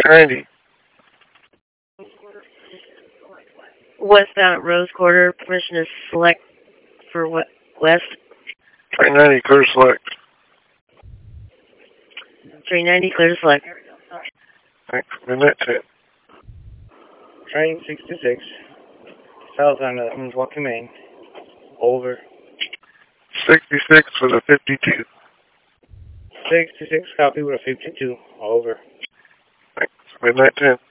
90. Westbound at Rose Quarter, permission to select for what? West? 390, clear to select. 390, clear to select. Thanks. Midnight 10. Train 66, southbound at Milwaukee, Maine. Over. 66 with a 52. 66, copy with a 52. Over. Thanks. Midnight 10.